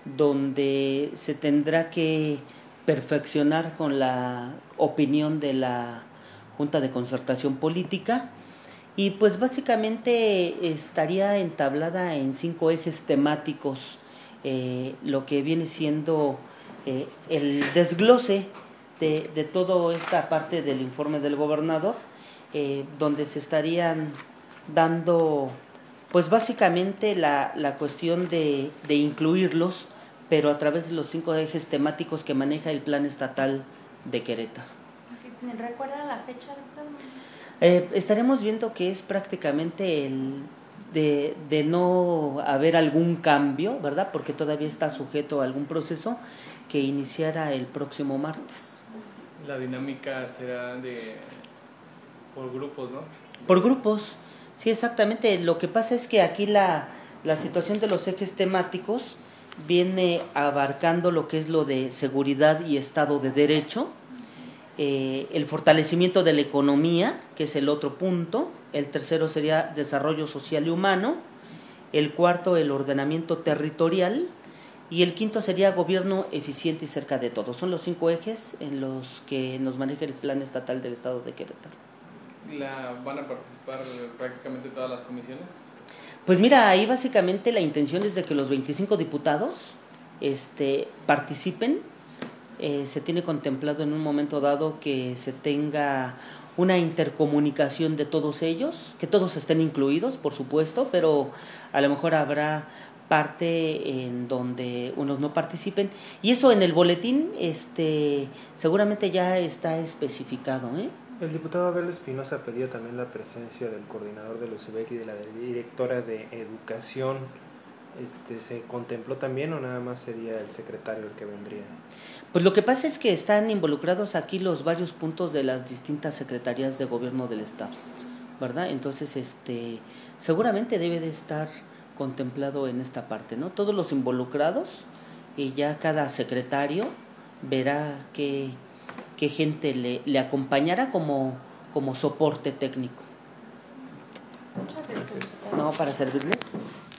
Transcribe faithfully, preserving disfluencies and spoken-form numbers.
donde se tendrá que perfeccionar con la opinión de la Junta de Concertación Política, y pues básicamente estaría entablada en cinco ejes temáticos, eh, lo que viene siendo eh, el desglose de, de toda esta parte del informe del gobernador, eh, donde se estarían dando pues básicamente la, la cuestión de, de incluirlos, pero a través de los cinco ejes temáticos que maneja el Plan Estatal de Querétaro. ¿Me recuerda la fecha, doctor? Eh, estaremos viendo que es prácticamente el de, de no haber algún cambio, ¿verdad? Porque todavía está sujeto a algún proceso que iniciara el próximo martes. La dinámica será de por grupos, ¿no? Por grupos, sí, exactamente. Lo que pasa es que aquí la, la situación de los ejes temáticos viene abarcando lo que es lo de seguridad y Estado de Derecho, eh, el fortalecimiento de la economía, que es el otro punto, el tercero sería desarrollo social y humano, el cuarto el ordenamiento territorial, y el quinto sería gobierno eficiente y cerca de todos. Son los cinco ejes en los que nos maneja el Plan Estatal del Estado de Querétaro. La, ¿Van a participar prácticamente todas las comisiones? Pues mira, ahí básicamente la intención es de que los veinticinco diputados este, participen. Eh, se tiene contemplado en un momento dado que se tenga una intercomunicación de todos ellos, que todos estén incluidos, por supuesto, pero a lo mejor habrá parte en donde unos no participen, y eso en el boletín este seguramente ya está especificado, ¿eh? El diputado Abel Espinosa pedía también la presencia del coordinador de los U B E C y de la directora de Educación. Este, ¿se contempló también o nada más sería el secretario el que vendría? Pues lo que pasa es que están involucrados aquí los varios puntos de las distintas secretarías de gobierno del estado, ¿verdad? Entonces, este, seguramente debe de estar contemplado en esta parte, ¿no? Todos los involucrados, y ya cada secretario verá qué, qué gente le, le acompañará como, como soporte técnico. No, para servirle.